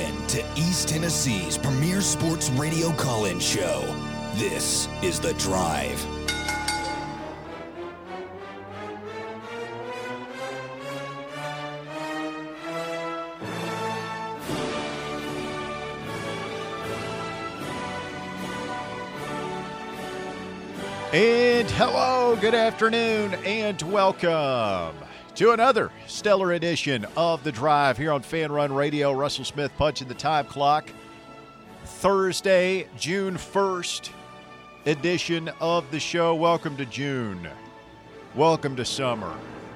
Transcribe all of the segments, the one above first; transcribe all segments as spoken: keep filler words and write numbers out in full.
in to East Tennessee's premier sports radio call-in show. This is The Drive. And hello, good afternoon, and welcome to another stellar edition of The Drive here on Fan Run Radio. Russell Smith punching the time clock. Thursday, June first edition of the show. Welcome to June. Welcome to summer.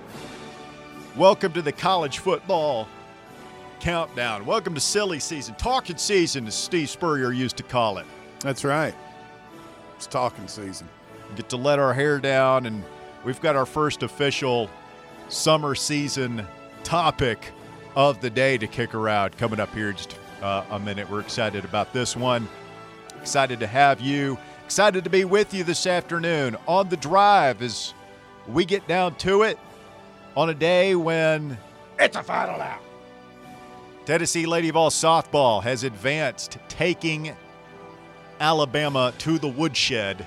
Welcome to the college football countdown. Welcome to silly season, talking season, as Steve Spurrier used to call it. That's right. It's talking season. Get to let our hair down, and we've got our first official summer season topic of the day to kick around coming up here in just uh, a minute. We're excited about this one. Excited to have you. Excited to be with you this afternoon on The Drive as we get down to it on a day when it's a final out. Tennessee Lady Vol softball has advanced, taking Alabama to the woodshed.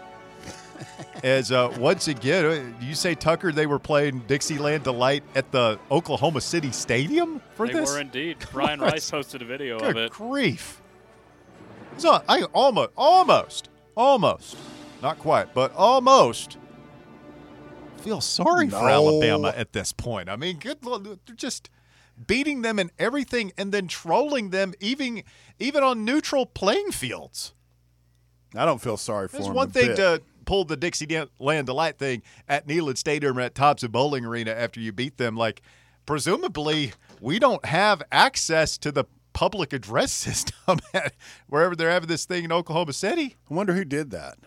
As uh, once again, you say, Tucker, they were playing Dixieland Delight at the Oklahoma City Stadium for they this? They were indeed. Brian Rice posted a video Good of it. grief. So I almost, almost, almost, not quite, but almost feel sorry no. for Alabama at this point. I mean, good, they're just beating them in everything and then trolling them even, even on neutral playing fields. I don't feel sorry for There's them. one a thing bit. to pull the Dixieland Delight thing at Neyland Stadium or at Thompson Bowling Arena after you beat them. Like, presumably, we don't have access to the public address system at wherever they're having this thing in Oklahoma City. I wonder who did that.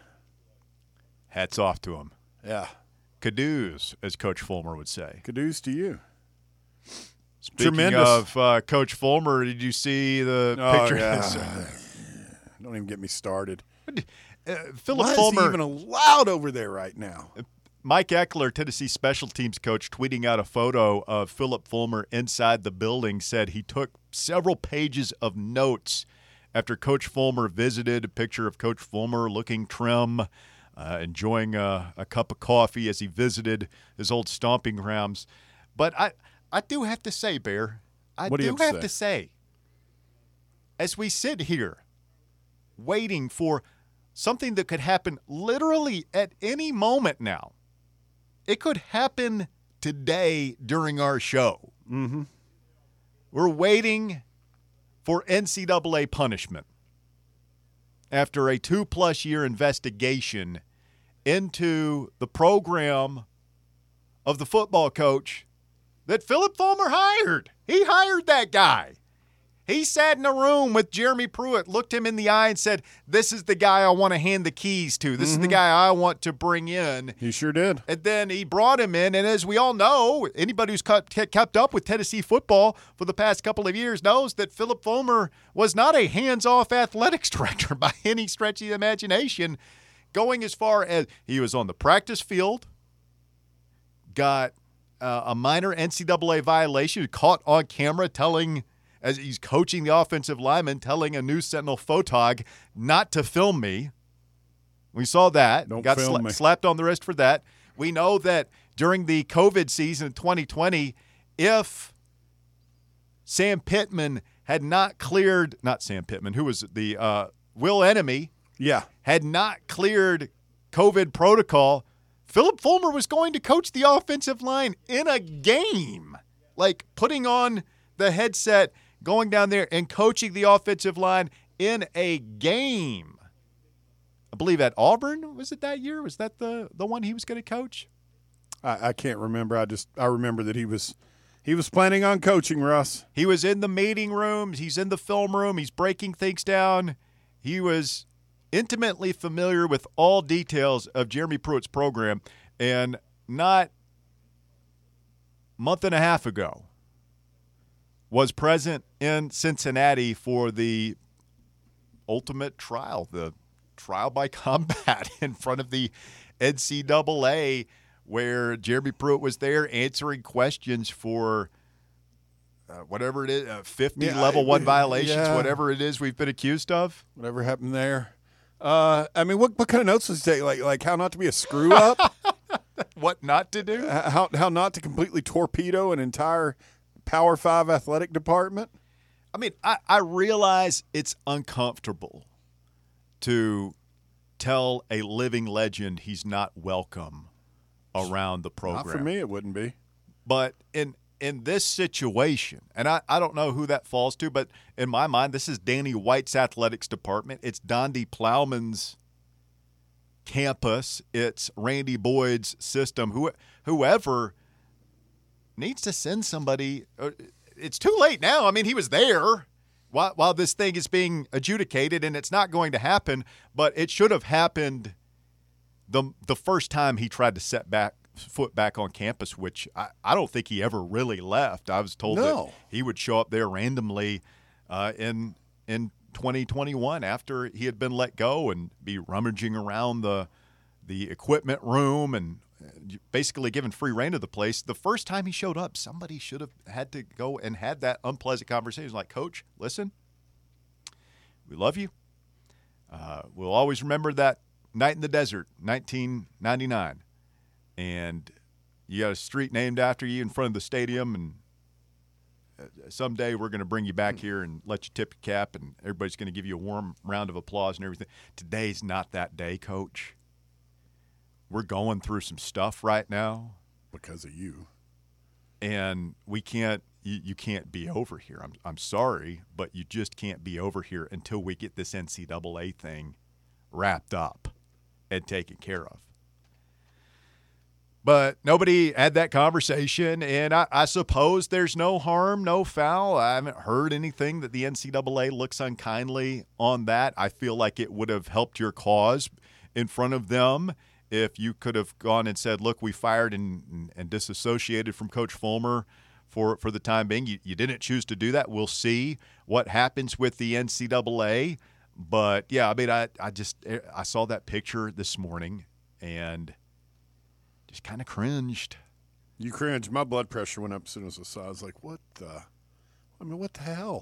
Hats off to them. Yeah. Caduce, as Coach Fulmer would say. Caduce to you. Speaking Tremendous. of uh, Coach Fulmer, did you see the Oh, picture? yeah. Don't even get me started. Uh, Philip Why Fulmer, is he even allowed over there right now? Mike Eckler, Tennessee special teams coach, tweeting out a photo of Philip Fulmer inside the building, said he took several pages of notes after Coach Fulmer visited. A picture of Coach Fulmer looking trim, uh, enjoying a, a cup of coffee as he visited his old stomping grounds. But I, I do have to say, Bear, I What do do you have to have say? to say, as we sit here waiting for something that could happen literally at any moment now. It could happen today during our show. Mm-hmm. We're waiting for N C double A punishment after a two-plus year investigation into the program of the football coach that Philip Fulmer hired. He hired that guy. He sat in a room with Jeremy Pruitt, looked him in the eye and said, this is the guy I want to hand the keys to. This Mm-hmm. is the guy I want to bring in. He sure did. And then he brought him in, and as we all know, anybody who's kept up with Tennessee football for the past couple of years knows that Philip Fulmer was not a hands-off athletics director by any stretch of the imagination, going as far as he was on the practice field, got uh, a minor N C double A violation, caught on camera telling – as he's coaching the offensive lineman, telling a News Sentinel photog not to film me. We saw that. Don't Got film sla- me. slapped on the wrist for that. We know that during the COVID season of twenty twenty, if Sam Pittman had not cleared – not Sam Pittman, who was the uh, Will Enemy Yeah. had not cleared COVID protocol, Philip Fulmer was going to coach the offensive line in a game. Like putting on the headset – going down there and coaching the offensive line in a game. I believe at Auburn, was it that year? Was that the, the one he was going to coach? I, I can't remember. I just I remember that he was he was planning on coaching, Russ. He was in the meeting rooms. He's in the film room. He's breaking things down. He was intimately familiar with all details of Jeremy Pruitt's program. And not a month and a half ago, was present in Cincinnati for the ultimate trial, the trial by combat in front of the N C double A, where Jeremy Pruitt was there answering questions for uh, whatever it is, uh, fifty Yeah, level I- one violations, yeah. whatever it is we've been accused of. Whatever happened there. Uh, I mean, what what kind of notes was he taking? Like, like how not to be a screw up? What not to do? how how not to completely torpedo an entire Power Five athletic department? I mean, I, I realize it's uncomfortable to tell a living legend he's not welcome around the program. Not for me, it wouldn't be. But in in this situation, and I, I don't know who that falls to, but in my mind, this is Danny White's athletics department. It's Donde Plowman's campus. It's Randy Boyd's system. Who, whoever needs to send somebody. It's too late now. I mean, he was there while, while this thing is being adjudicated, and it's not going to happen, but it should have happened the the first time he tried to set back foot back on campus, which I, I don't think he ever really left. I was told No. that he would show up there randomly uh, in in twenty twenty-one after he had been let go and be rummaging around the the equipment room and basically given free reign of the place. The first time he showed up, somebody should have had to go and had that unpleasant conversation like, Coach, listen, we love you. Uh, we'll always remember that night in the desert, nineteen ninety-nine. And you got a street named after you in front of the stadium, and someday we're going to bring you back here and let you tip your cap, and everybody's going to give you a warm round of applause and everything. Today's not that day, Coach. We're going through some stuff right now. Because of you. And we can't you, you can't be over here. I'm I'm sorry, but you just can't be over here until we get this N C double A thing wrapped up and taken care of. But nobody had that conversation, and I, I suppose there's no harm, no foul. I haven't heard anything that the N C double A looks unkindly on that. I feel like it would have helped your cause in front of them if you could have gone and said, look, we fired and, and disassociated from Coach Fulmer for, for the time being. You, you didn't choose to do that. We'll see what happens with the N C double A. But, yeah, I mean, I, I just I saw that picture this morning and – just kind of cringed. You cringed. My blood pressure went up as soon as I saw it. I was like, what the? I mean, what the hell?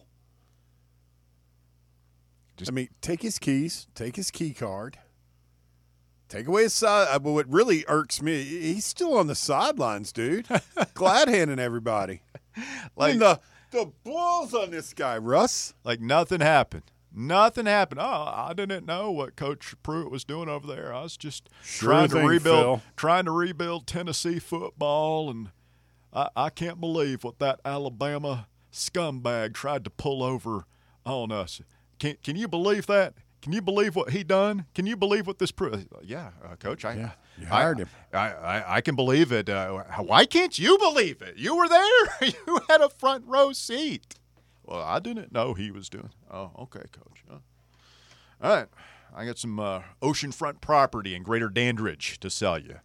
Just, I mean, take his keys, take his key card, take away his side. But what really irks me, he's still on the sidelines, dude. Glad handing everybody. Like I mean, the, the balls on this guy, Russ. Like nothing happened. Nothing happened. Oh, I didn't know what Coach Pruitt was doing over there. I was just sure trying thing, to rebuild, Phil. trying to rebuild Tennessee football, and I, I can't believe what that Alabama scumbag tried to pull over on us. Can Can you believe that? Can you believe what he done? Can you believe what this Pruitt? Yeah, uh, Coach. I, yeah, you hired I, him. I, I I can believe it. Uh, why can't you believe it? You were there. You had a front row seat. Well, I didn't know he was doing. Oh, okay, Coach. Huh? All right, I got some uh, oceanfront property in Greater Dandridge to sell you.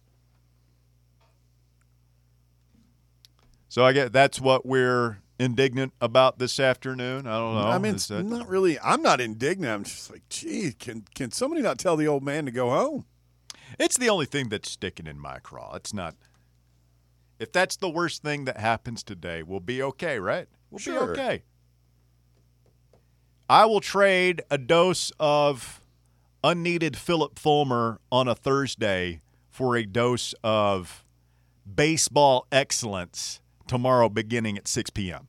So I get that's what we're indignant about this afternoon. I don't know. I mean, Is it's that, not really. I'm not indignant. I'm just like, gee, can can somebody not tell the old man to go home? It's the only thing that's sticking in my craw. It's not. If that's the worst thing that happens today, we'll be okay, right? We'll Sure. be okay. I will trade a dose of unneeded Philip Fulmer on a Thursday for a dose of baseball excellence tomorrow beginning at six p.m.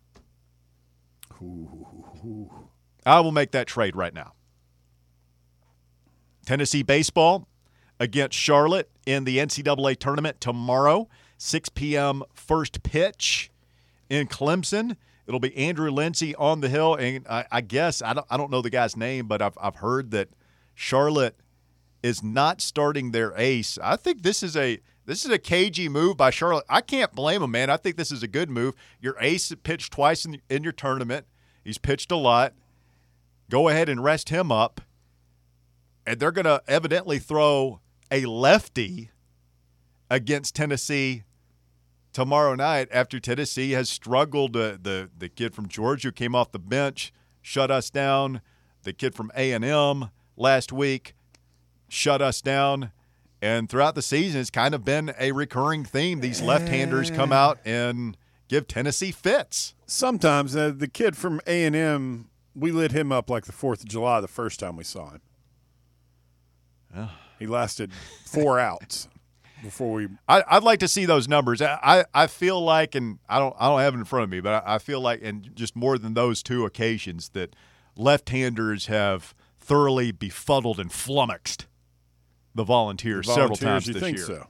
Ooh. I will make that trade right now. Tennessee baseball against Charlotte in the N C double A tournament tomorrow, six p.m. first pitch in Clemson. It'll be Andrew Lindsay on the hill, and I, I guess I don't I don't know the guy's name, but I've I've heard that Charlotte is not starting their ace. I think this is a this is a cagey move by Charlotte. I can't blame him, man. I think this is a good move. Your ace pitched twice in, in your tournament. He's pitched a lot. Go ahead and rest him up, and they're going to evidently throw a lefty against Tennessee tomorrow night after Tennessee has struggled. Uh, the the kid from Georgia who came off the bench shut us down. The kid from A and M last week shut us down. And throughout the season, it's kind of been a recurring theme. These left-handers come out and give Tennessee fits. Sometimes uh, the kid from A and M, we lit him up like the fourth of July the first time we saw him. Oh. He lasted four outs before we. I, I'd like to see those numbers. I, I, I feel like, and I don't I don't have it in front of me, but I, I feel like, and just more than those two occasions, that left-handers have thoroughly befuddled and flummoxed the Volunteers, The several Volunteers, times you this think year. so?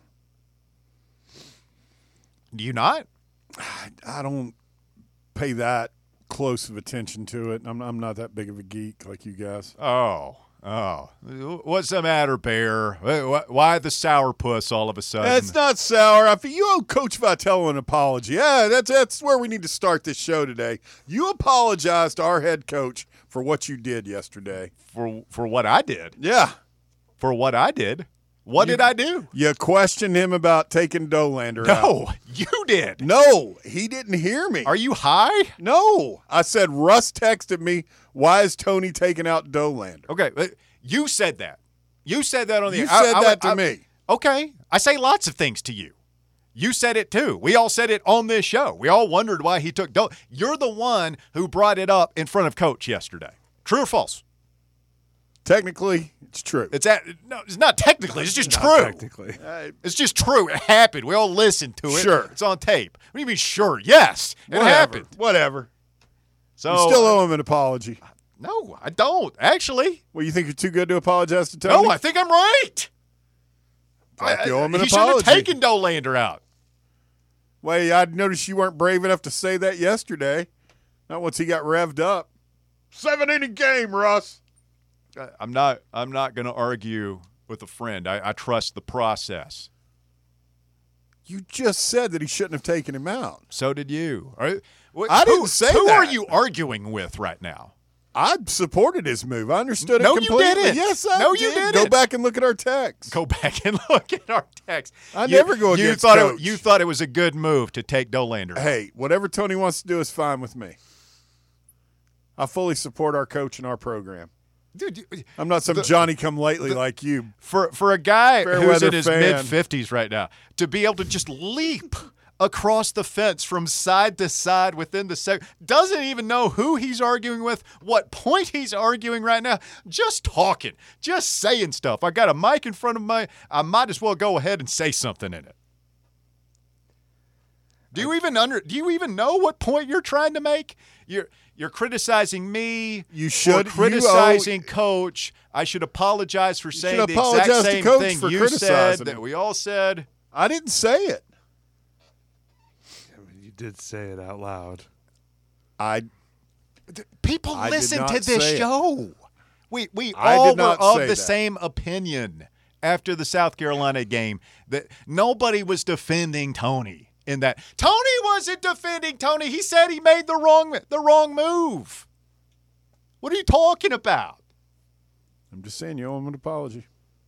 Do you not? I don't pay that close of attention to it. I'm I'm not that big of a geek like you guys. Oh, oh. What's the matter, Bear? Why the sourpuss all of a sudden? That's not sour. I feel you owe Coach Vitello an apology. Yeah, that's that's where we need to start this show today. You apologize to our head coach for what you did yesterday. For for what I did. Yeah. For what I did. What You- did I do? You questioned him about taking Dolander out. No, you did. No, he didn't hear me. Are you high? No. I said Russ texted me, why is Tony taking out Dolander? Okay, but you said that. You said that on the You I- said I- that to I- me. Okay, I say lots of things to you. You said it too. We all said it on this show. We all wondered why he took Dol. You're the one who brought it up in front of Coach yesterday. True or false? Technically, it's true. It's at, no, it's not technically. It's just Not true. Technically. Uh, It's just true. It happened. We all listened to it. Sure. It's on tape. What do you mean sure? Yes, it whatever. happened. Whatever. So You still owe him an apology. no, I don't actually. Well, you think you're too good to apologize to Tony? No, I think I'm right. Fuck, you owe him an he should have apology. taken Dolander out. Wait, I noticed you weren't brave enough to say that yesterday. Not once he got revved up. Seven inning game, Russ. I- I'm not. I'm not going to argue with a friend. I, I trust the process. You just said that he shouldn't have taken him out. So did you. All right. What- I didn't who, say Who that. are you arguing with right now? I supported his move. I understood No, it you completely. didn't. Yes, I No, you did. didn't. Go back and look at our text. Go back and look at our text. I You- never go you against thought Coach. It, you thought it was a good move to take Dolander. Hey, whatever Tony wants to do is fine with me. I fully support our coach and our program. Dude, you- I'm not some The- Johnny come lately like you. for for a guy who's Fairweather in his fan. mid fifties right now to be able to just leap across the fence from side to side within the second, doesn't even know who he's arguing with, what point he's arguing right now, just talking, just saying stuff. I got a mic in front of my, I might as well go ahead and say something in it. Do you even under? Do you even know what point you're trying to make? You're you're criticizing me. You should- for you owe- criticizing Coach. I should apologize for saying should the apologize exact to same Coach thing for you criticizing said him. that we all said. I didn't say it. I mean, you did say it out loud. I People I did listen not to this say it. show. We we I all did were not of say the that. same opinion after the South Carolina game that nobody was defending Tony in that. Tony wasn't defending Tony. He said he made the wrong the wrong move. What are you talking about? I'm just saying you owe him an apology.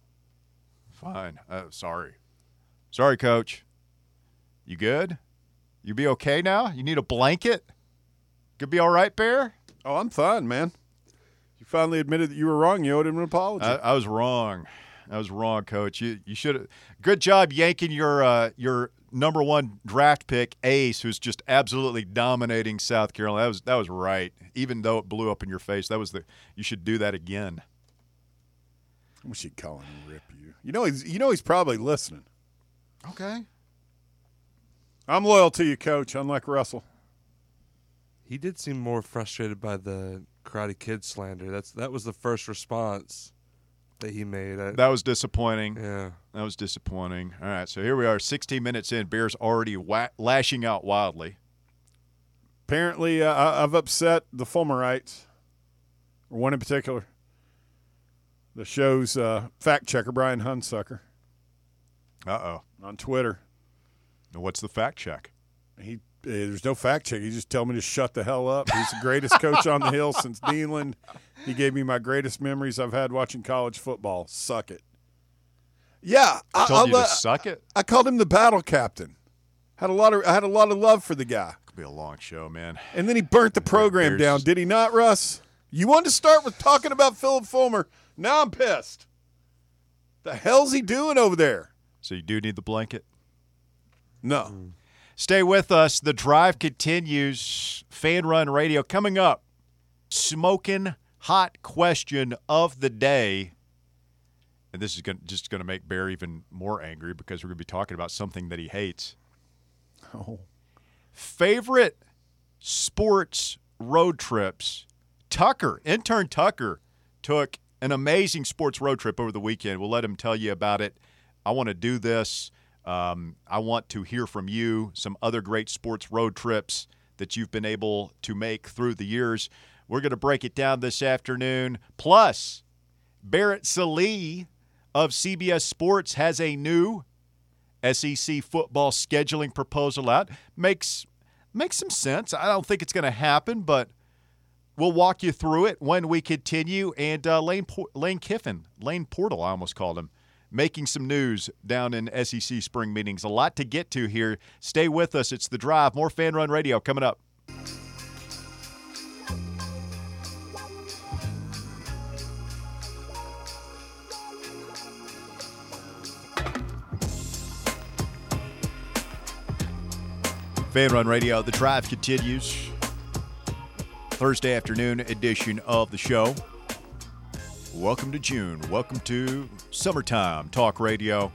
Fine. Uh, sorry. Sorry, Coach. You good? You be okay now? You need a blanket? Could be all right, Bear? Oh, I'm fine, man. You finally admitted that you were wrong. You owed him an apology. I, I was wrong. I was wrong, Coach. You you should have. Good job yanking your uh, your number one draft pick, Ace, who's just absolutely dominating South Carolina. That was that was right. Even though it blew up in your face, that was the. You should do that again. I wish he'd call him and rip you. You know he's you know he's probably listening. Okay. I'm loyal to you, Coach, unlike Russell. He did seem more frustrated by the Karate Kid slander. That's that was the first response that he made. I, That was disappointing. yeah. That was disappointing. All right, so here we are, sixteen minutes in. Bear's already wa- lashing out wildly. Apparently, uh, I- I've upset the Fulmerites, or one in particular. The show's uh, fact checker, Brian Hunsucker, Uh-oh. on Twitter. Now what's the fact check? He uh, there's no fact check. He just told me to shut the hell up. He's the greatest coach on the hill since Deanland. He gave me my greatest memories I've had watching college football. Suck it. Yeah, I, Told I, you to lo- suck it? I called him the battle captain. Had a lot of I had a lot of love for the guy. Could be a long show, man. And then he burnt the program Bears- down, did he not, Russ? You wanted to start with talking about Philip Fulmer. Now I'm pissed. The hell's he doing over there? So you do need the blanket? No. Stay with us. The drive continues. Fan Run Radio coming up. Smoking hot question of the day. And this is gonna, just going to make Bear even more angry because we're going to be talking about something that he hates. Oh. Favorite sports road trips. Tucker, intern Tucker, took an amazing sports road trip over the weekend. We'll let him tell you about it. I want to do this. Um, I want to hear from you some other great sports road trips that you've been able to make through the years. We're going to break it down this afternoon. Plus, Barrett Sallee of C B S Sports has a new S E C football scheduling proposal out. Makes makes some sense. I don't think it's going to happen, but we'll walk you through it when we continue. And uh, Lane Lane Kiffin, Lane Portal, I almost called him, making some news down in S E C spring meetings. A lot to get to here. Stay with us. It's The Drive. More Fan Run Radio coming up. Fan Run Radio, The Drive continues. Thursday afternoon edition of the show. Welcome to June. Welcome to Summertime Talk Radio.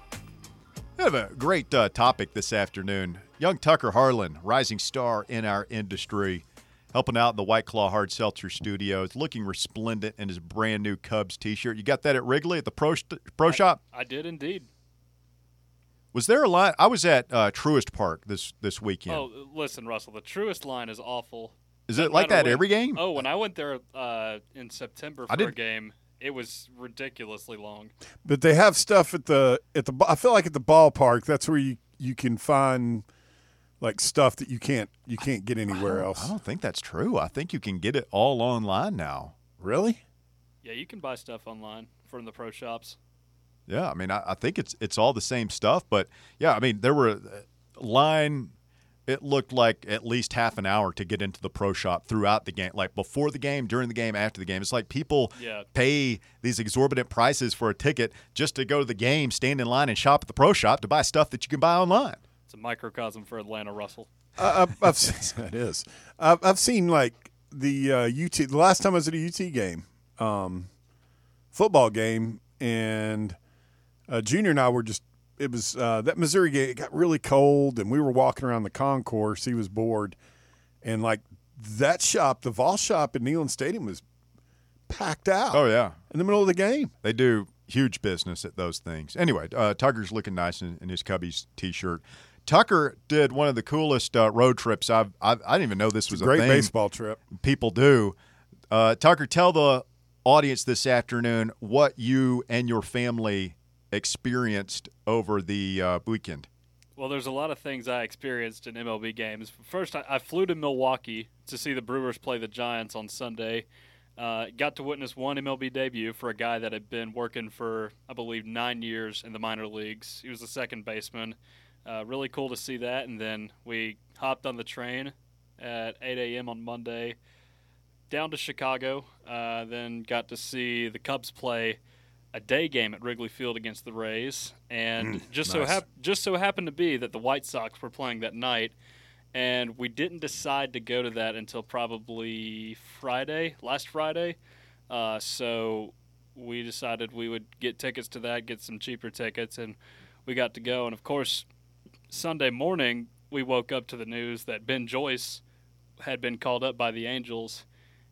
We have a great uh, topic this afternoon. Young Tucker Harlan, rising star in our industry, helping out in the White Claw Hard Seltzer Studios, looking resplendent in his brand new Cubs t-shirt. You got that at Wrigley at the Pro, pro I, Shop? I did indeed. Was there a line? I was at uh, Truist Park this, this weekend. Oh, listen, Russell, the Truist line is awful. Is No it like matter that when- every game? Oh, when I went there uh, in September I for a didn't- game, it was ridiculously long. But they have stuff at the at the. I feel like at the ballpark, that's where you, you can find like stuff that you can't you can't get anywhere I else. don't think that's true. I think you can get it all online now. Really? Yeah, you can buy stuff online from the pro shops. Yeah, I mean, I, I think it's it's all the same stuff, but yeah, I mean, there were a line. It looked like at least half an hour to get into the pro shop throughout the game, like before the game, during the game, after the game. It's like people Yeah. pay these exorbitant prices for a ticket just to go to the game, stand in line, and shop at the pro shop to buy stuff that you can buy online. It's a microcosm for Atlanta, Russell. Uh, I've, I've seen that is. I've, I've seen like the uh, U T. The last time I was at a U T game, um, football game, and uh, Junior and I were just. It was uh, that Missouri game. It got really cold, and we were walking around the concourse. He was bored, and like that shop, the Vol shop at Neyland Stadium, was packed out. Oh yeah, in the middle of the game. they do huge business at those things. Anyway, uh, Tucker's looking nice in, in his Cubbies t-shirt. Tucker did one of the coolest uh, road trips. I've, I've I didn't even know this was a Great thing baseball trip. people do. Uh, Tucker, tell the audience this afternoon what you and your family experienced over the uh, weekend. Well, there's a lot of things I experienced in M L B games. First, I, I flew to Milwaukee to see the Brewers play the Giants on Sunday. Uh, got to witness one M L B debut for a guy that had been working for, I believe, nine years in the minor leagues. He was the second baseman. Uh, really cool to see that. And then we hopped on the train at eight a.m. on Monday down to Chicago. Uh, then got to see the Cubs play a day game at Wrigley Field against the Rays, and Mm, just so nice. hap- just so happened to be that the White Sox were playing that night, and we didn't decide to go to that until probably Friday, last Friday. Uh, so we decided we would get tickets to that, get some cheaper tickets, and we got to go. And of course, Sunday morning we woke up to the news that Ben Joyce had been called up by the Angels.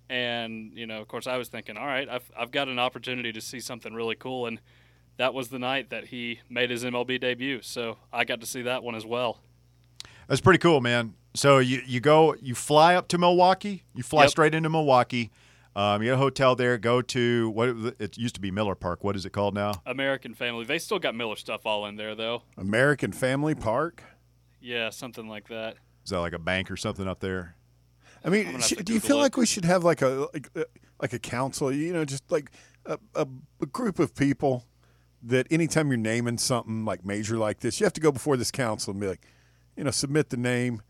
And, you know, of course, I was thinking, all right, I've, I've got an opportunity to see something really cool. And that was the night that he made his M L B debut. So I got to see that one as well. That's pretty cool, man. So you, you go, you fly up to Milwaukee, you fly Yep. straight into Milwaukee. Um, you get a hotel there, go to what it used to be Miller Park. What is it called now? American Family. They still got Miller stuff all in there, though. American Family Park. Yeah, something like that. Is that like a bank or something up there? I mean, gonna have sh- to do you Google feel it. like we should have like a like, uh, like a council? You know, just like a, a, a group of people that anytime you're naming something like major like this, you have to go before this council and be like, you know, submit the name.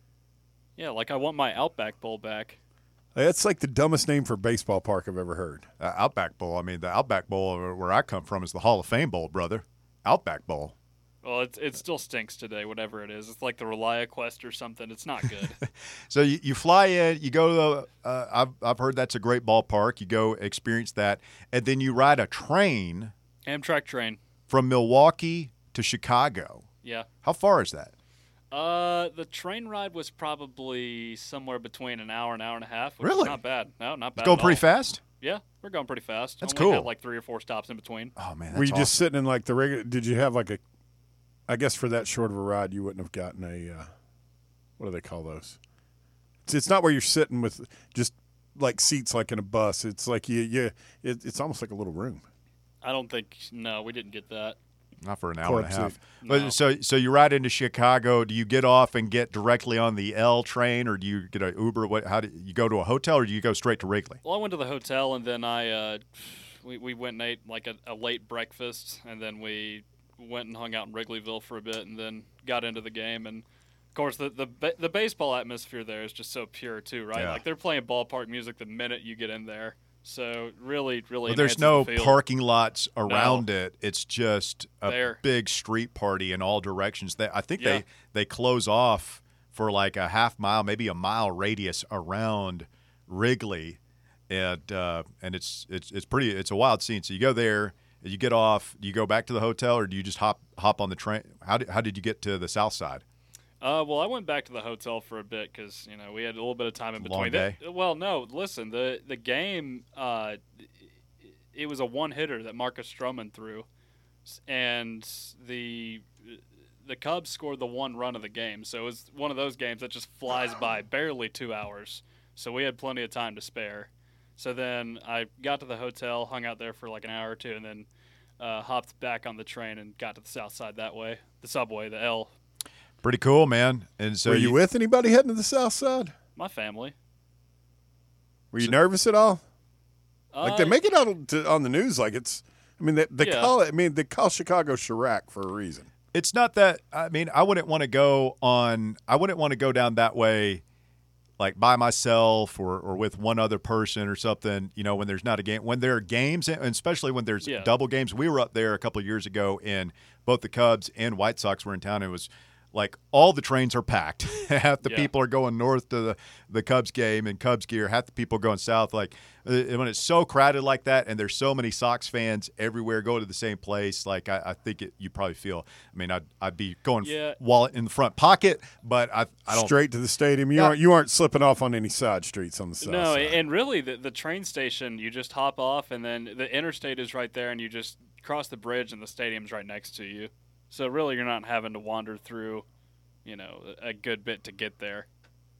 Yeah, like I want my Outback Bowl back. That's like the dumbest name for a baseball park I've ever heard. Uh, Outback Bowl. I mean, the Outback Bowl where I come from is the Hall of Fame Bowl, brother. Outback Bowl. Well, it, it still stinks today, whatever it is. It's like the ReliaQuest or something. It's not good. So you, you fly in, you go to the, uh, I've, I've heard that's a great ballpark. You go experience that, and then you ride a train. Amtrak train. From Milwaukee to Chicago. Yeah. How far is that? Uh, the train ride was probably somewhere between an hour and hour and a half. Which Really? Is not bad. No, not bad. It's going at pretty all. fast? Yeah, we're going pretty fast. That's Only cool. Had like three or four stops in between. Oh, man, that's Were you awesome. just sitting in like the regular? Did you have like a? I guess for that short of a ride, you wouldn't have gotten a. Uh, what do they call those? It's, it's not where you're sitting with just like seats like in a bus. It's like you, you. It, it's almost like a little room. I don't think. No, we didn't get that. Not for an hour and a Corp half. seat. But No. so so you ride into Chicago. Do you get off and get directly on the L train, or do you get an Uber? What? How do you go to a hotel, or do you go straight to Wrigley? Well, I went to the hotel and then I, uh, we we went and ate like a, a late breakfast, and then we went and hung out in Wrigleyville for a bit, and then got into the game. And of course, the the ba- the baseball atmosphere there is just so pure too, right? Yeah. Like they're playing ballpark music the minute you get in there. So really, really. Well, there's enhances no the field. parking lots around it. It's just a There. big street party in all directions. They, I think Yeah. they, they close off for like a half mile, maybe a mile radius around Wrigley, and uh, and it's it's it's pretty. It's a wild scene. So you go there, you get off, do you go back to the hotel, or do you just hop hop on the train? How did how did you get to the south side? Uh, well, I went back to the hotel for a bit because you know we had a little bit of time in Long between. day. The- well, no, listen, the the game, uh, it was a one hitter that Marcus Stroman threw, S- and the the Cubs scored the one run of the game. So it was one of those games that just flies by, barely two hours. So we had plenty of time to spare. So then I got to the hotel, hung out there for like an hour or two, and then uh, hopped back on the train and got to the south side that way, the subway, the L. Pretty cool, man. And so Were you, with anybody heading to the south side? My family. Were you nervous at all? Like they Uh, make it out to, on the news like it's. I mean, they, they Yeah. call it. I mean, they call Chicago Chirac for a reason. It's not that. I mean, I wouldn't want to go on. I wouldn't want to go down that way, like by myself or, or with one other person or something. You know, when there's not a game, when there are games, and especially when there's Yeah. double games. We were up there a couple of years ago, and both the Cubs and White Sox were in town. And it was like all the trains are packed. Half the Yeah. people are going north to the, the Cubs game in Cubs gear. Half the people are going south. Like uh, when it's so crowded like that, and there's so many Sox fans everywhere, go to the same place. Like I, I think it, you probably feel. I mean, I'd I'd be going Yeah. f- wallet in the front pocket, but I I don't. Straight to the stadium. You Yeah. aren't. You aren't slipping off on any side streets on the south No, side. and really, the, the train station, you just hop off, and then the interstate is right there, and you just cross the bridge, and the stadium's right next to you. So really, you're not having to wander through, you know, a a good bit to get there.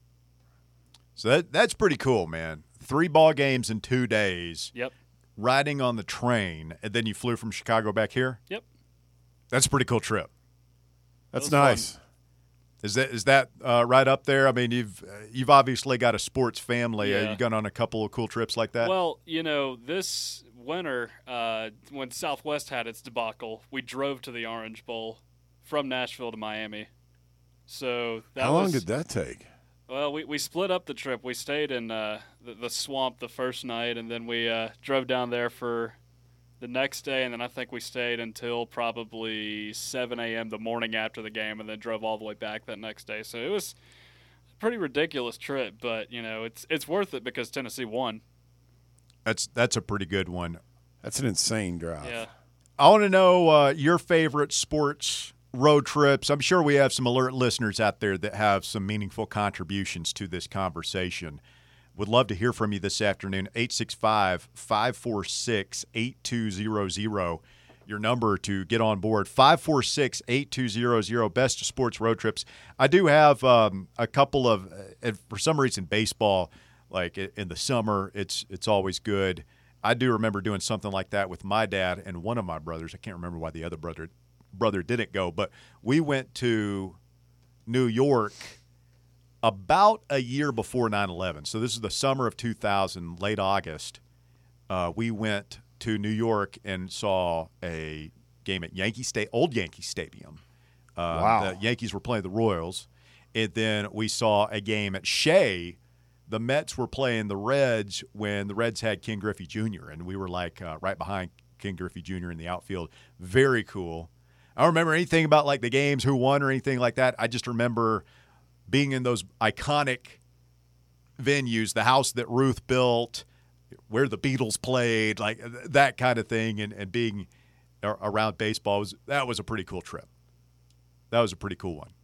So that that's pretty cool, man. Three ball games in two days. Yep. Riding on the train, and then you flew from Chicago back here. Yep. That's a pretty cool trip. That's was fun. nice. Is that is that uh, right up there? I mean, you've uh, you've obviously got a sports family. Uh, Yeah. you gone on a couple of cool trips like that? Well, you know, this winter, uh, when Southwest had its debacle, we drove to the Orange Bowl from Nashville to Miami. So that How long was, did that take? Well, we, we split up the trip. We stayed in uh, the, the swamp the first night, and then we uh, drove down there for the next day, and then I think we stayed until probably seven a.m. the morning after the game, and then drove all the way back that next day. So it was a pretty ridiculous trip, but, you know, it's it's worth it because Tennessee won. that's that's a pretty good one. That's an insane drive. Yeah. I want to know uh, your favorite sports road trips. I'm sure we have some alert listeners out there that have some meaningful contributions to this conversation. Would love to hear from you this afternoon. eight six five, five four six, eight two zero zero. Your number to get on board, five four six, eight two zero zero. Best sports road trips. I do have um, a couple of, uh, for some reason, baseball, like in the summer, it's it's always good. I do remember doing something like that with my dad and one of my brothers. I can't remember why the other brother brother didn't go, but we went to New York about a year before nine eleven. So this is the summer of two thousand, late August. Uh, we went to New York and saw a game at Yankee State, old Yankee Stadium. Uh, Wow. The Yankees were playing the Royals. And then we saw a game at Shea. The Mets were playing the Reds when the Reds had Ken Griffey Junior, and we were like uh, right behind Ken Griffey Junior in the outfield. Very cool. I don't remember anything about like the games, who won or anything like that. I just remember being in those iconic venues, the house that Ruth built, where the Beatles played, like that kind of thing, and, and being around baseball. Was, that was a pretty cool trip. That was a pretty cool one.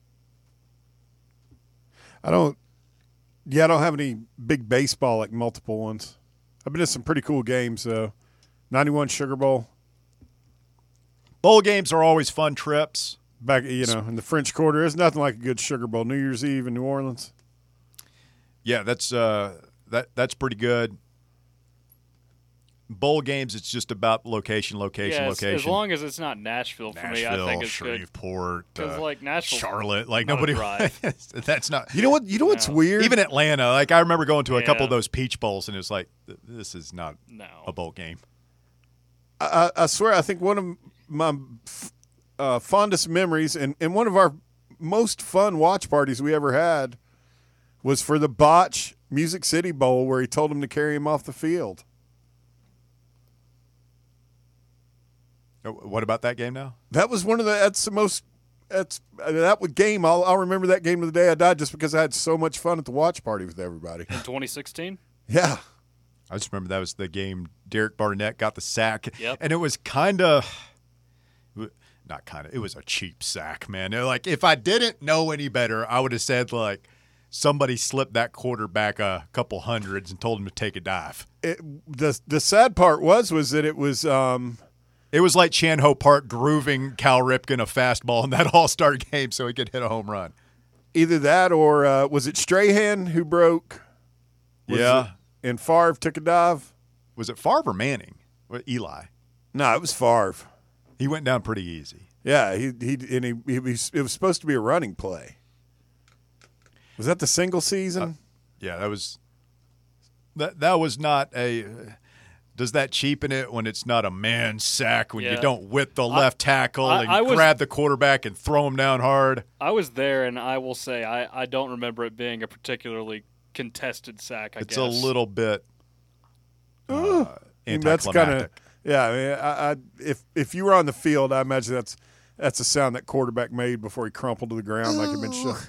I don't, yeah, I don't have any big baseball, like multiple ones. I've been to some pretty cool games, though. ninety-one Sugar Bowl. Bowl games are always fun trips. Back, you know, in the French Quarter, there's nothing like a good Sugar Bowl. New Year's Eve in New Orleans. Yeah, that's uh, that that's pretty good. Bowl games, it's just about location, location, yeah, location. As long as it's not Nashville for Nashville, me, I think it's Shreveport, good. Because uh, like Nashville, Charlotte, like not a nobody. drive. That's not. You know what? You know what's No. weird? Even Atlanta, like I remember going to a Yeah. couple of those Peach Bowls, and it's like, th- this is not no. a bowl game. I, I swear, I think one of my uh, fondest memories and, and one of our most fun watch parties we ever had was for the Botch Music City Bowl, where he told him to carry him off the field. What about that game now? That was one of the. That's the most. That's that would game. I'll I'll remember that game to the day I died, just because I had so much fun at the watch party with everybody. In twenty sixteen? Yeah. I just remember that was the game Derek Barnett got the sack. Yep. And it was kind of, not kind of, it was a cheap sack, man. They're like, if I didn't know any better, I would have said, like, somebody slipped that quarterback a couple hundreds and told him to take a dive. It, the the sad part was was that it was. Um, It was like Chan Ho Park grooving Cal Ripken a fastball in that All-Star game so he could hit a home run. Either that or uh, was it Strahan who broke? Was yeah. it, and Favre took a dive? Was it Favre or Manning? Or Eli? No, it was Favre. He went down pretty easy. Yeah, he he and he, he was, it was supposed to be a running play. Was that the single season? Uh, yeah, that was that that was not a does that cheapen it when it's not a man sack, when Yeah. you don't whip the left tackle I- and I was- grab the quarterback and throw him down hard? I was there, and I will say I, I don't remember it being a particularly contested sack, I It's guess. a little bit uh, I mean, that's kind of anticlimactic. yeah. I mean, I, I if if you were on the field, I imagine that's that's a sound that quarterback made before he crumpled to the ground like he'd been shot.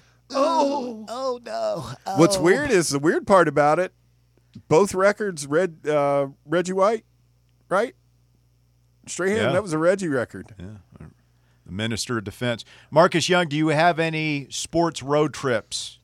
Oh, oh no. Oh. What's weird is the weird part about it. Both records read uh, Reggie White, right? Strahan, Yeah. that was a Reggie record. Yeah. The Minister of Defense. Marcus Young, do you have any sports road trips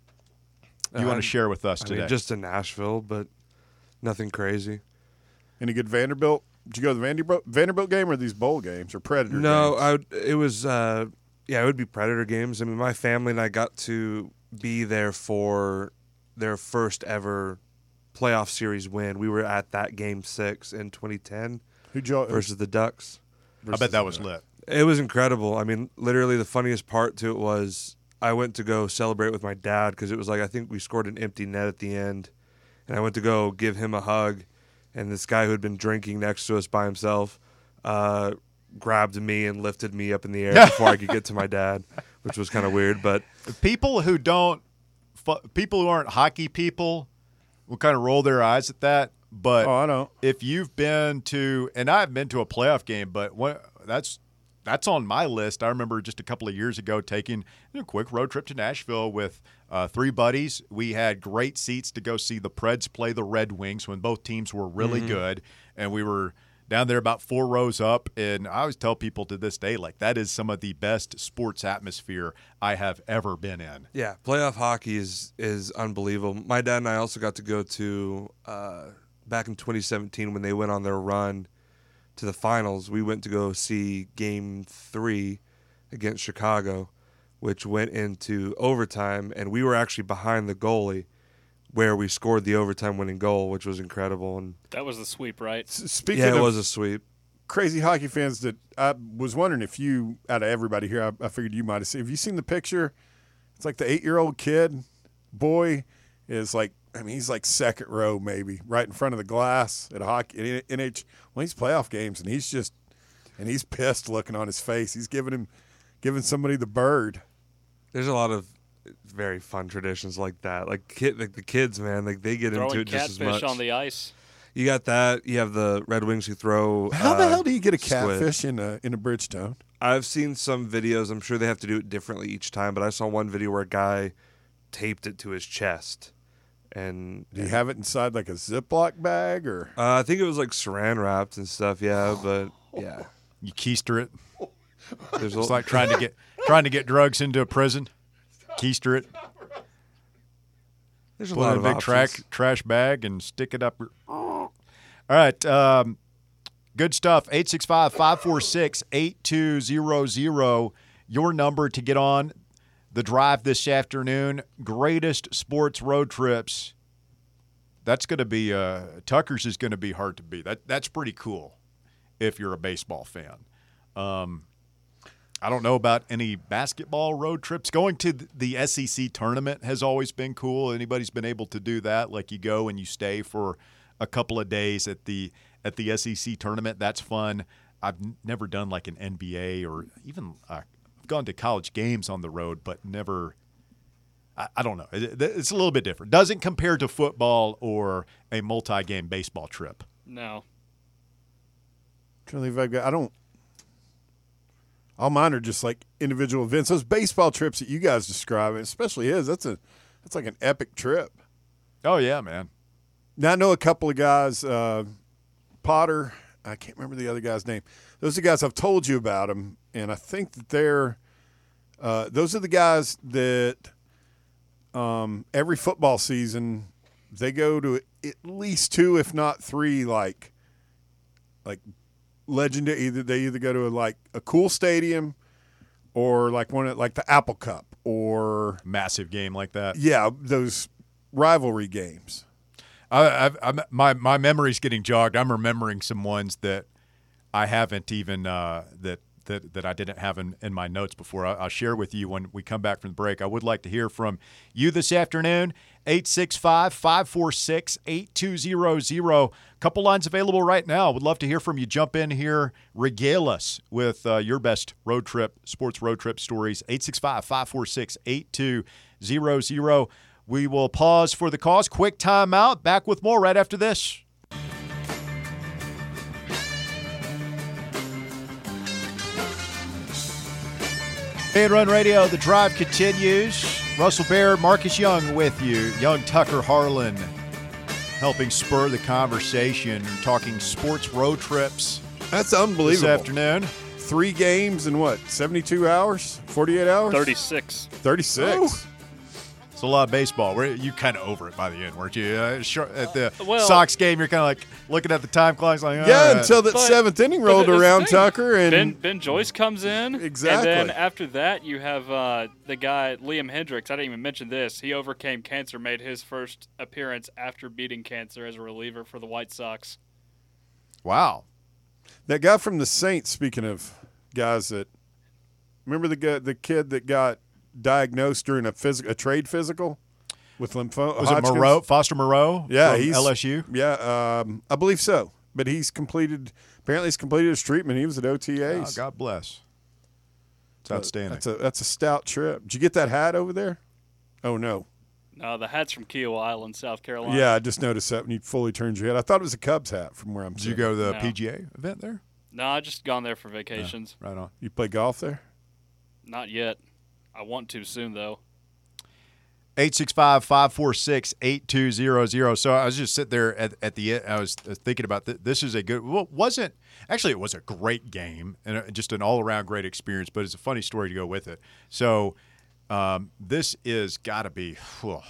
you Uh, want to share with us I today? mean, just to Nashville, but nothing crazy. Any good Vanderbilt? Did you go to the Vanderbilt Vanderbilt game or these bowl games or Predator No, games? I would, it was uh, yeah, it would be Predator games. I mean, my family and I got to be there for their first ever playoff series win. We were at that game six in twenty ten Who'd you, versus the Ducks. I bet that was lit. It was incredible. I mean, literally the funniest part to it was I went to go celebrate with my dad because it was like I think we scored an empty net at the end, and I went to go give him a hug, and this guy who had been drinking next to us by himself uh, grabbed me and lifted me up in the air before I could get to my dad, which was kind of weird. But People who don't, fu- people who aren't hockey people will kind of roll their eyes at that. But Oh, I know. if you've been to, and I've been to a playoff game, but what, that's that's on my list. I remember just a couple of years ago taking a quick road trip to Nashville with uh, three buddies. We had great seats to go see the Preds play the Red Wings when both teams were really good, and we were down there about four rows up. And I always tell people to this day, like, that is some of the best sports atmosphere I have ever been in. yeah, playoff hockey is is unbelievable. My dad and I also got to go to uh, back in twenty seventeen when they went on their run to the finals. We went to go see Game Three against Chicago, which went into overtime, and we were actually behind the goalie where we scored the overtime winning goal, which was incredible. And That was the sweep, right? S- Speaking yeah, it of was a sweep. crazy hockey fans, that I was wondering if you, out of everybody here, I, I figured you might have seen. Have you seen the picture? It's like the eight-year-old kid, boy, is like, I mean, he's like second row maybe, right in front of the glass at a hockey in N H. Well, he's playoff games, and he's just, and he's pissed looking on his face. He's giving him, giving somebody the bird. There's a lot of very fun traditions like that. Like kid, like the kids, man, like they get into Throwing it just as catfish much. on the ice. You got that. You have the Red Wings who throw. How the uh, hell do you get a squid. catfish in a in a Bridgestone? I've seen some videos. I'm sure they have to do it differently each time, but I saw one video where a guy taped it to his chest. And Do you have it inside like a Ziploc bag or? uh, I think it was like saran wrapped and stuff. Yeah, but yeah, You keister it. there's a, It's like trying to get trying to get drugs into a prison. Keister it. there's a Put it lot in of a big trash options. trash bag and stick it up. your- All right. Um, good stuff. eight six five, five four six, eight two zero zero. Your number to get on the drive this afternoon. Greatest sports road trips. That's going to be uh, Tucker's is going to be hard to beat. That that's pretty cool if you're a baseball fan. Um, I don't know about any basketball road trips. Going to the S E C tournament has always been cool. Anybody's been able to do that. Like you go and you stay for a couple of days at the at the S E C tournament. That's fun. I've n- never done like an N B A or even uh, I've gone to college games on the road, but never. I, I don't know. It, it's a little bit different. Doesn't compare to football or a multi-game baseball trip. No. Trying to think if I've got- I don't. All mine are just like individual events. Those baseball trips that you guys describe, especially his, that's a that's like an epic trip. Oh yeah, man. Now I know a couple of guys, uh, Potter. I can't remember the other guy's name. Those are the guys I've told you about them, and I think that they're. Uh, those are the guys that um, every football season they go to at least two, if not three, like like legendary. Either they either go to a, like a cool stadium, or like one of, like the Apple Cup, or Massive game like that. yeah, those rivalry games. I, I've, I'm, my my memory's getting jogged. I'm remembering some ones that I haven't even uh, that that that I didn't have in, in my notes before. I'll, I'll share with you when we come back from the break. I would like to hear from you this afternoon. eight six five, five four six, eight two zero zero. Couple lines available right now. Would love to hear from you. Jump in here, regale us with uh, your best road trip, sports road trip stories. eight six five, five four six, eight two zero zero. We will pause for the cause. Quick timeout. Back with more right after this. Fan Run Radio, the drive continues. Russell Baird, Marcus Young with you. Young Tucker Harlan helping spur the conversation, talking sports road trips That's this unbelievable. afternoon. Three games in what, seventy-two hours? forty-eight hours? thirty-six. thirty-six. It's a lot of baseball. Were you kind of over it by the end, weren't you? Uh, sure, at the Well- Sox game, you're kind of like looking at the time clocks, like, Yeah, all right. until that But- seventh inning but rolled that's the around, thing. Tucker, and Ben Ben Joyce comes in. Exactly. And then after that, you have uh, the guy, Liam Hendricks. I didn't even mention this. He overcame cancer, made his first appearance after beating cancer as a reliever for the White Sox. Wow. that guy from the Saints. Speaking of guys that remember the guy, the kid that got diagnosed during a phys- a trade physical with lymphoma. Was it Moreau, Foster Moreau? Yeah, from he's L S U. Yeah, um, I believe so. But he's completed. Apparently, he's completed his treatment. He was at O T Oh, As. God bless. It's outstanding. That's a that's a stout trip. Did you get that hat over there? Oh no. No, the hat's from Kiowa Island, South Carolina. Yeah, I just noticed that when you fully turned your head. I thought it was a Cubs hat from where I'm Did you sitting. go to the No. P G A event there? No, I just gone there for vacations. Right on. You play golf there? Not yet. I want to soon, though. eight six five, five four six, eight two zero zero. So I was just sitting there at, at the end. I was thinking about th- this is a good, well, wasn't, actually, it was a great game and a, just an all around great experience, but it's a funny story to go with it. So um, this is got to be whew,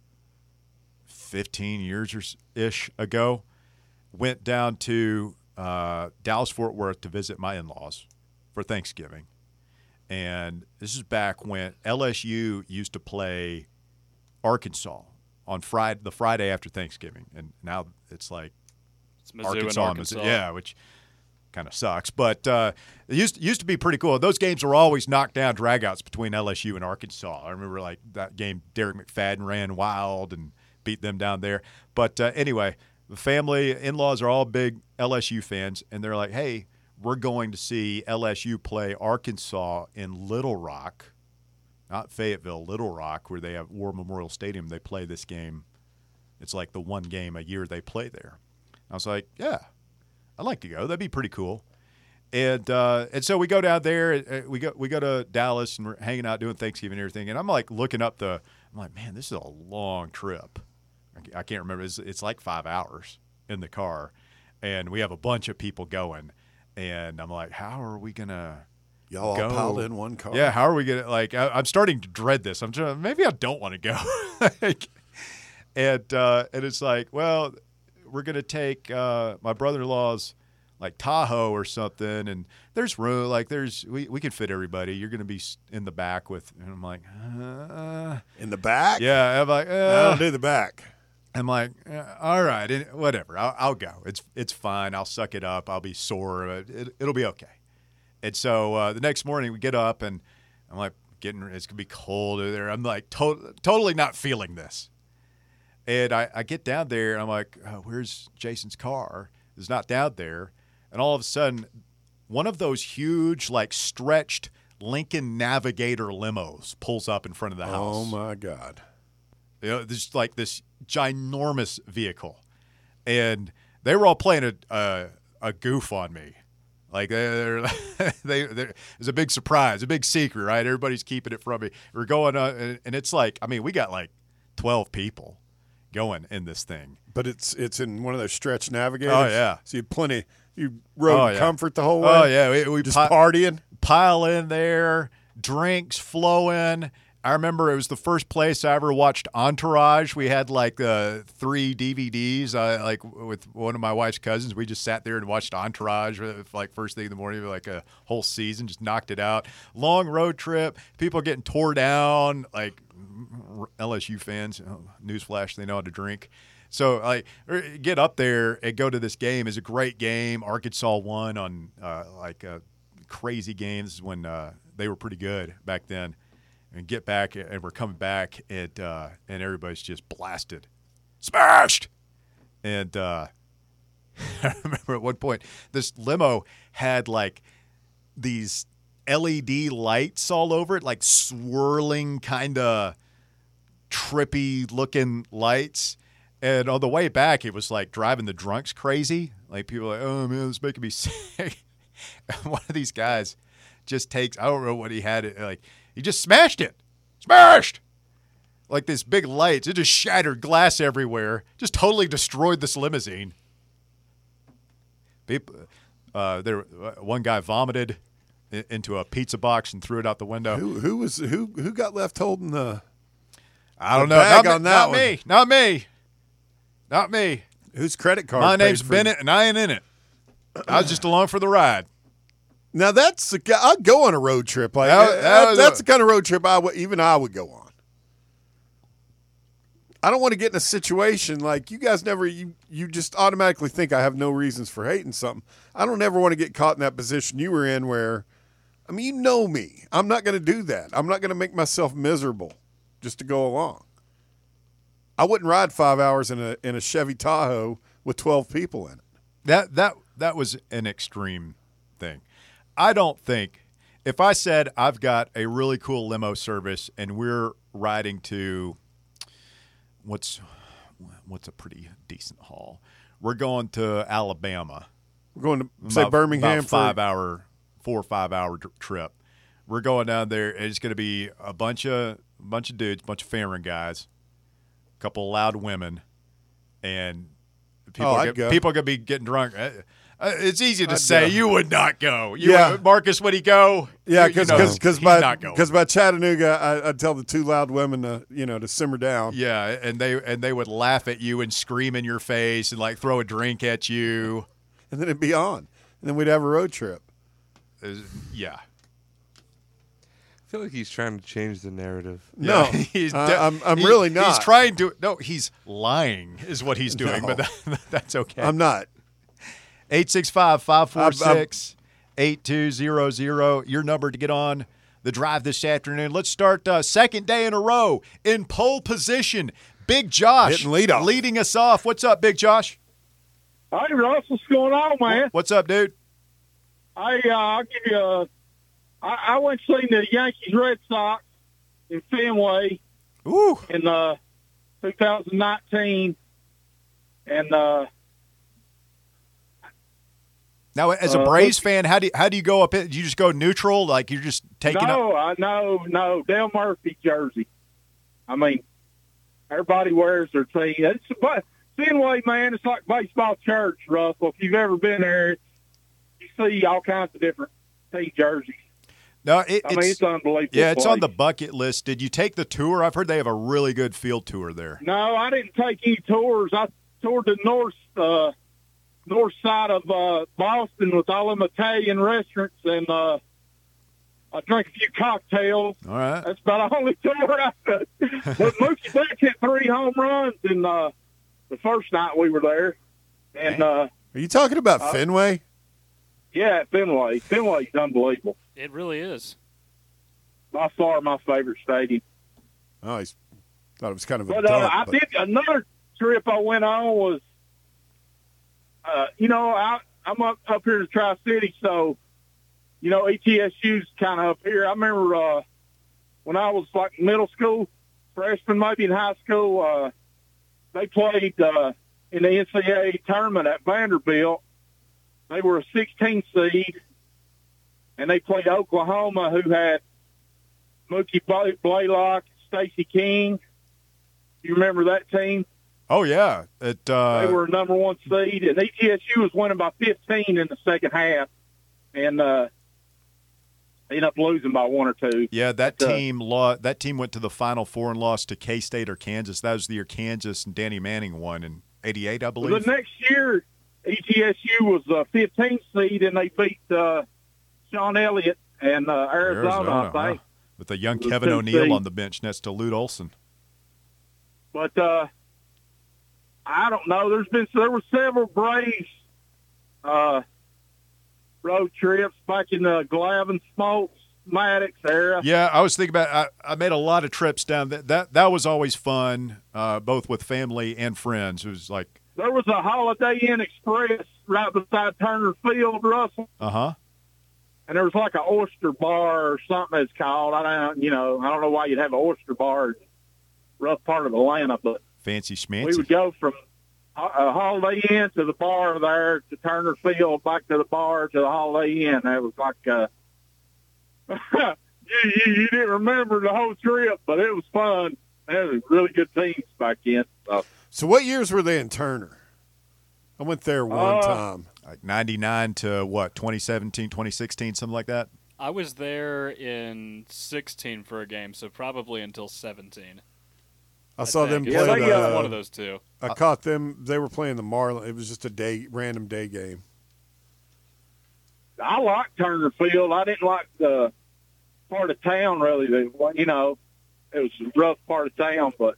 fifteen years or s- ish ago. Went down to uh, Dallas Fort Worth to visit my in laws for Thanksgiving. And this is back when L S U used to play Arkansas on Friday, the Friday after Thanksgiving, and now it's like It's Mizzou Arkansas, and and Arkansas. Mizzou, yeah, which kind of sucks. But uh, it used used to be pretty cool. Those games were always knockdown dragouts between L S U and Arkansas. I remember like that game, Derek McFadden ran wild and beat them down there. But uh, anyway, the family, in-laws are all big L S U fans, and they're like, hey, we're going to see L S U play Arkansas in Little Rock. Not Fayetteville, Little Rock, where they have War Memorial Stadium. They play this game. It's like the one game a year they play there. I was like, yeah, I'd like to go. That'd be pretty cool. And uh, and so we go down there. We go we go to Dallas, and we're hanging out doing Thanksgiving and everything. And I'm like looking up the. I'm like, man, this is a long trip. I can't remember. It's, it's like five hours in the car, and we have a bunch of people going. And I'm like, how are we gonna? Y'all all go? piled in one car. Yeah, how are we gonna? Like, I, I'm starting to dread this. I'm trying, maybe I don't want to go. like, and uh, and it's like, well, we're gonna take uh, my brother-in-law's like Tahoe or something, and there's room. Like, there's we we can fit everybody. You're gonna be in the back with, and I'm like, uh, in the back. yeah. I'm like, uh, I don't do the back. I'm like, uh, all right, and whatever. I'll, I'll go. It's it's fine. I'll suck it up. I'll be sore. It, it'll be okay. And so uh, the next morning we get up, and I'm like, getting it's gonna be cold over there. I'm like, to- totally not feeling this. And I, I get down there, and I'm like, oh, where's Jason's car? It's not down there. And all of a sudden, one of those huge, like stretched Lincoln Navigator limos pulls up in front of the house. Oh my God! You know, this like this ginormous vehicle, and they were all playing a a, a goof on me, like they're, they they it's a big surprise, a big secret, right? Everybody's keeping it from me. We're going on, and, and it's like, I mean, we got like twelve people going in this thing, but it's it's in one of those stretch navigators. Oh yeah, so you plenty. You rode oh, in yeah. comfort the whole way. Oh yeah, we, we just pi- partying, pile in there, drinks flowing. I remember it was the first place I ever watched Entourage. We had like uh, three D V Ds. Uh, like with one of my wife's cousins, we just sat there and watched Entourage like first thing in the morning, like a whole season, just knocked it out. Long road trip, people getting tore down, like L S U fans. Oh, newsflash, they know how to drink. So like get up there and go to this game. It's a great game. Arkansas won on uh, like uh, crazy games when uh, they were pretty good back then. And get back, and we're coming back, and uh, and everybody's just blasted, smashed. And uh, I remember at one point, this limo had like these L E D lights all over it, like swirling, kind of trippy looking lights. And on the way back, it was like driving the drunks crazy. Like people were like, oh man, this is making me sick. And one of these guys just takes, I don't know what he had it like. He just smashed it. Smashed! Like this big lights. It just shattered glass everywhere. Just totally destroyed this limousine. People, uh, there, one guy vomited into a pizza box and threw it out the window. Who, who was who? Who got left holding the? I don't the know. bag Not, on me, that not one? me. Not me. Not me. Whose credit card? My paid name's for- Bennett, and I ain't in it. I was just along for the ride. Now that's the, I'd go on a road trip like That- that, that was that's a- the kind of road trip I would even I would go on. I don't want to get in a situation like you guys never you you just automatically think I have no reasons for hating something. I don't ever want to get caught in that position you were in where I mean you know me. I'm not going to do that. I'm not going to make myself miserable just to go along. I wouldn't ride five hours in a in a Chevy Tahoe with twelve people in it. That that that was an extreme thing. I don't think if I said I've got a really cool limo service and we're riding to what's what's a pretty decent haul. We're going to Alabama. We're going to say About- Birmingham about for five hour, four or five hour dr- trip. We're going down there, and it's going to be a bunch of a bunch of dudes, a bunch of Farron guys, a couple of loud women, and people Oh, are I'd gonna, go. people are going to be getting drunk. Uh, uh, it's easy to I'd say go. you would not go. You Yeah. would, Marcus, would he go? Yeah, You- you because know because he's by not going. because by Chattanooga, I, I'd tell the two loud women to you know to simmer down. Yeah, and they and they would laugh at you and scream in your face and like throw a drink at you. And then it'd be on, and then we'd have a road trip. Uh, yeah. I feel like he's trying to change the narrative. No, Yeah, he's I- de- I'm- I'm he- really He's not. trying to. No, he's lying. Is what he's doing. No. But that, that's okay. I'm not. eight six five, five four six, eight two zero zero. Your number to get on the drive this afternoon. Let's start uh, second day in a row in pole position. Big Josh Hitting leadoff. leading us off. What's up, Big Josh? Hey, Russ, what's going on, man? What's up, dude? Hey, uh, I'll give you a. I, I went and seen the Yankees Red Sox in Fenway Ooh. in uh, two thousand nineteen, and uh, Now, as a Uh, Braves fan, how do you, how do you go up? It? Do you just go neutral, like you're just taking up? No, I no, no. Dale Murphy jersey. I mean, everybody wears their team. It's but Fenway, man. It's like baseball church, Russell. If you've ever been there, it's, you see all kinds of different team jerseys. No, it, I mean, it's unbelievable. Yeah, it's place. on the bucket list. Did you take the tour? I've heard they have a really good field tour there. No, I didn't take any tours. I toured the north uh, north side of uh, Boston with all them Italian restaurants, and uh, I drank a few cocktails. All right. That's about the only tour I took. But Mookie Betts hit three home runs in uh, the first night we were there. And, uh, Are you talking about uh, Fenway? yeah, Fenway. Fenway's unbelievable. It really is. By far my favorite stadium. Oh, I thought it was kind of a But uh, dump, I but- did another trip I went on was, uh, you know, I, I'm up, up here in the Tri-City, so, you know, E T S U's kind of up here. I remember uh, when I was like middle school, freshman maybe in high school, uh, they played uh, in the N C double A tournament at Vanderbilt. They were a sixteen seed, and they played Oklahoma, who had Mookie Blay- Blaylock, Stacey King. You remember that team? Oh yeah, it. Uh, They were number one seed, and E T S U was winning by fifteen in the second half, and uh, ended up losing by one or two. yeah, that But, uh, team. Lo- that team went to the Final Four and lost to K-State or Kansas. That was the year Kansas and Danny Manning won in eighty-eight, I believe. The next year, E T S U was a fifteen seed, and they beat uh, Sean Elliott and uh, Arizona, I think. huh? With a young It was Kevin two O'Neill seed. on the bench next to Lute Olson. But uh, I don't know. There's been there were several Braves uh, road trips back in the Glavin, Smokes, Maddox era. Yeah, I was thinking about. I, I made a lot of trips down. That that that was always fun, uh, both with family and friends. It was like, There was a Holiday Inn Express right beside Turner Field, Russell, uh huh. and there was like an oyster bar or something it's called. I don't, you know, I don't know why you'd have an oyster bar in a rough part of Atlanta, but Fancy we schmancy. would go from a Holiday Inn to the bar there to Turner Field, back to the bar to the Holiday Inn. That was like, uh, you, you, you didn't remember the whole trip, but it was fun. They had really good teams back then. So. So what years were they in Turner? I went there one Uh, time. Like ninety-nine to what, twenty seventeen, twenty sixteen, something like that. I was there in sixteen for a game, so probably until seventeen. I saw them think. play. Yeah, It's they, the, uh, one of those two. I caught them. They were playing the Marlins. It was just a day, random day game. I liked Turner Field. I didn't like the part of town really. That, you know, it was a rough part of town, but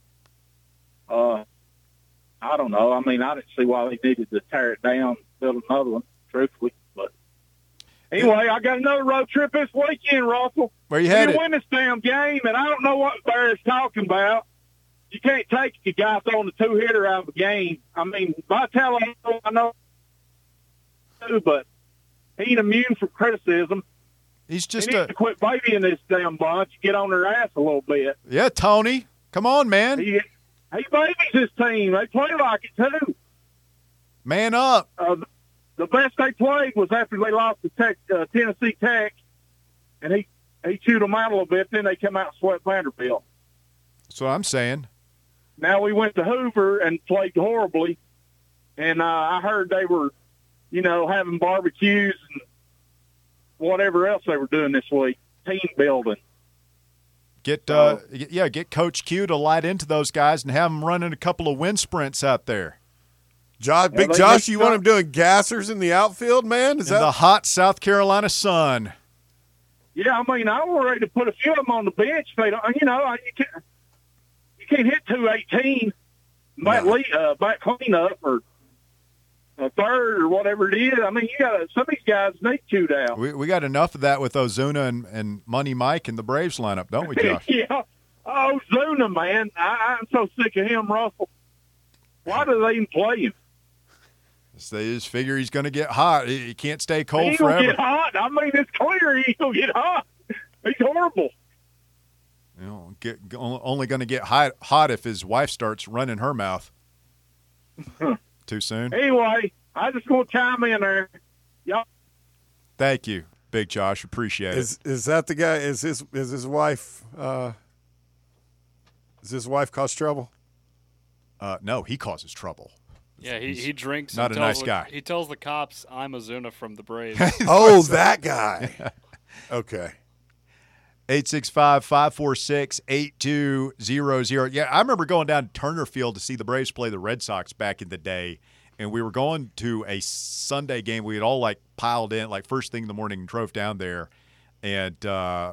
uh, I don't know. I mean, I didn't see why they needed to tear it down, build another one, truthfully. But anyway, I got another road trip this weekend, Russell. Where you We're headed? gonna win this damn game, and I don't know what Barry's talking about. You can't take a guy throwing a two hitter out of a game. I mean, Vitale, I know, too, but he ain't immune from criticism. He's He just needs a to quit babying this damn bunch, get on their ass a little bit. yeah, Tony. Come on, man. He, he babies his team. They play like it, too. Man up. Uh, the best they played was after they lost to Tech, uh, Tennessee Tech, and he, he chewed them out a little bit. Then they come out and swept Vanderbilt. That's what I'm saying. Now we went to Hoover and played horribly, and uh, I heard they were, you know, having barbecues and whatever else they were doing this week, team building. Get uh, yeah, get Coach Q to light into those guys and have them running a couple of wind sprints out there Josh, Yeah, Big they Josh, mixed you want up. him doing gassers in the outfield, man? Is in the that hot South Carolina sun. Yeah, I mean, I was ready to put a few of them on the bench. They don't, you know, you can't, you can't hit two eighteen, back, No. lead, uh, back cleanup or a third or whatever it is. I mean, you got some of these guys need chewed out. We we got enough of that with Ozuna and, and Money Mike in the Braves lineup, don't we, Josh? Yeah. Oh, Zuna, man. I, I'm so sick of him, Russell. Why do they even play him? They just figure he's going to get hot. He, he can't stay He cold ain't gonna forever. get hot. I mean, it's clear he ain't gonna get hot. He's horrible. You know, get, only going to get hot, hot if his wife starts running her mouth. Too soon. Anyway, I just want to chime in there. Yep. Thank you, Big Josh. Appreciate Is it. is that the guy? Is his is his wife? Uh, does his wife cause trouble? Uh, no, he causes trouble. Yeah, he, He's he drinks. not and a tells nice the- guy. He tells the cops, "I'm Ozuna from the Braves." Oh, that guy. Okay. eight six five, five four six, eight two zero zero. Yeah, I remember going down to Turner Field to see the Braves play the Red Sox back in the day, and we were going to a Sunday game. We had all, like, piled in, like, first thing in the morning and drove down there. And uh,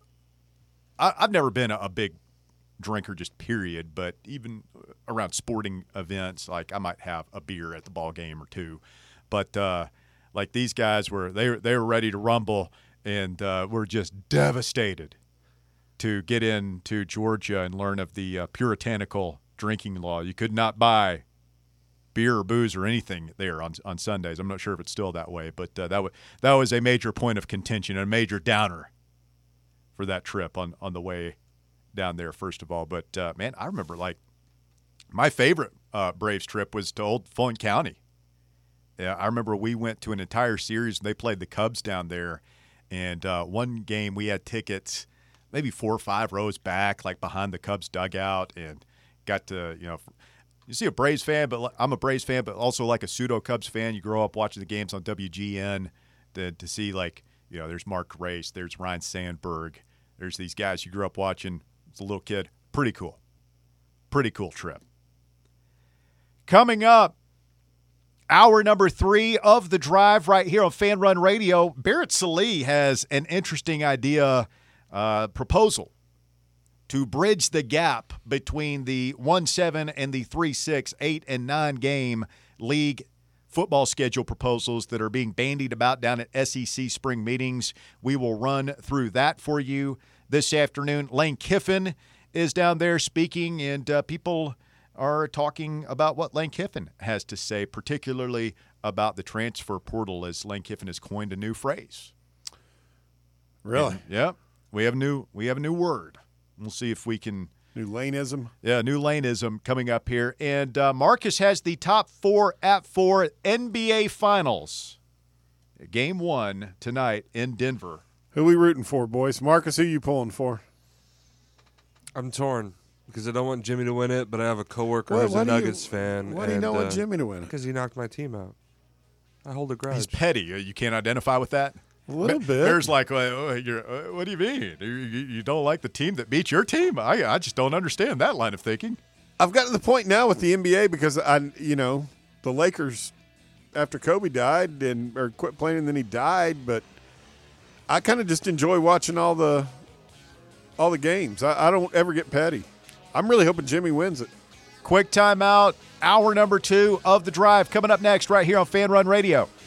I, I've never been a, a big drinker, just period, but even around sporting events, like, I might have a beer at the ball game or two. But, uh, like, these guys were they, – they were ready to rumble, and uh, we're just devastated to get into Georgia and learn of the uh, puritanical drinking law. You could not buy beer or booze or anything there on on Sundays. I'm not sure if it's still that way, but uh, that was that was a major point of contention, a major downer for that trip on on the way down there. First of all, but uh, man, I remember like my favorite uh, Braves trip was to Old Fulton County. Yeah, I remember we went to an entire series and they played the Cubs down there, and uh, one game we had tickets maybe four or five rows back, like behind the Cubs dugout, and got to, you know, you see a Braves fan, but I'm a Braves fan, but also like a pseudo Cubs fan. You grow up watching the games on W G N to, to see, like, you know, there's Mark Grace, there's Ryan Sandberg, there's these guys you grew up watching as a little kid. Pretty cool. Pretty cool trip. Coming up, hour number three of the drive right here on Fan Run Radio. Barrett Sallee has an interesting idea, uh, proposal to bridge the gap between the one seven and the three six, eight and nine game league football schedule proposals that are being bandied about down at S E C spring meetings. We will run through that for you this afternoon. Lane Kiffin is down there speaking, and uh, people are talking about what Lane Kiffin has to say, particularly about the transfer portal, as Lane Kiffin has coined a new phrase. Really? And, yeah, we have a new we have a new word. We'll see if we can. New laneism. Yeah, new laneism coming up here. And uh, Marcus has the top four at four N B A Finals. Game one tonight in Denver. Who we rooting for, boys? Marcus, who you pulling for? I'm torn because I don't want Jimmy to win it, but I have a coworker What- who's what a do you- Nuggets fan. Why do you and, not want uh, Jimmy to win it? Because he knocked my team out. I hold a grudge. He's petty. Uh, You can't identify with that? A little bit. There's like, uh, uh, you're, uh, what do you mean? You, you you don't like the team that beat your team? I I just don't understand that line of thinking. I've gotten to the point now with the N B A because I, you know, the Lakers after Kobe died and or quit playing and then he died, but I kind of just enjoy watching all the all the games. I, I don't ever get petty. I'm really hoping Jimmy wins it. Quick timeout. Hour number two of the drive coming up next right here on Fan Run Radio.